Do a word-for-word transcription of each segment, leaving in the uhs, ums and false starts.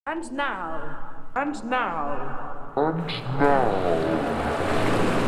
And now, and now, And now.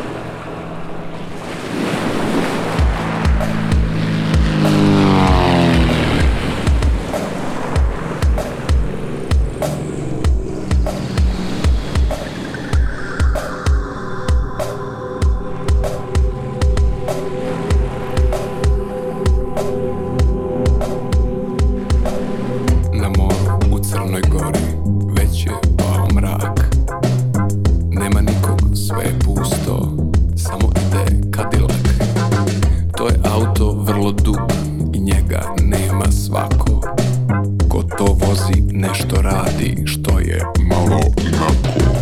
Na moru u Crnoj Gori već je pao mrak. Nema nikog, sve je pusto, samo ide Cadillac. To je auto vrlo dug i njega nema svako. Ko to vozi nešto radi što je malo inako.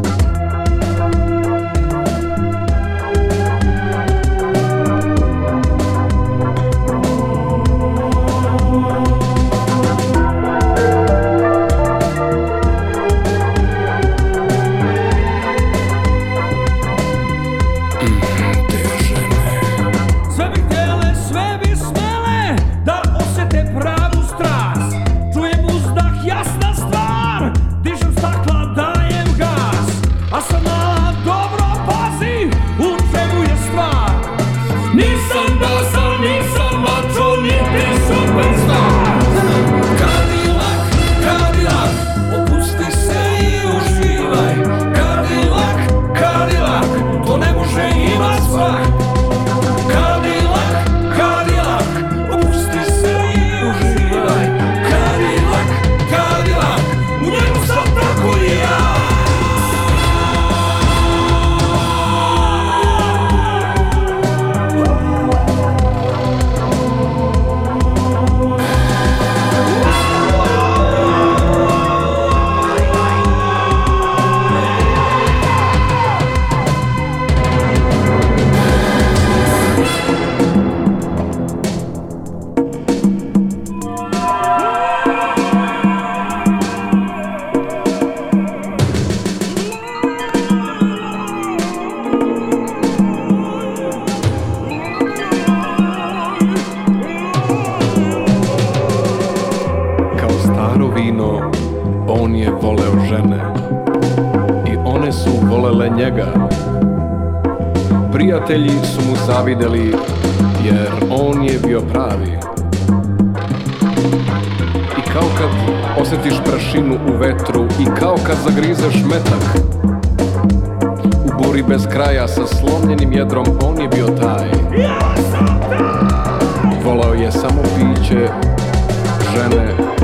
Vino, on je voleo žene i one su volele njega. Prijatelji su mu zavideli jer on je bio pravi. I kao kad osjetiš prašinu u vetru i kao kad zagrizeš metak u buri bez kraja sa slomljenim jedrom, on je bio taj. Voleo je samo piće, žene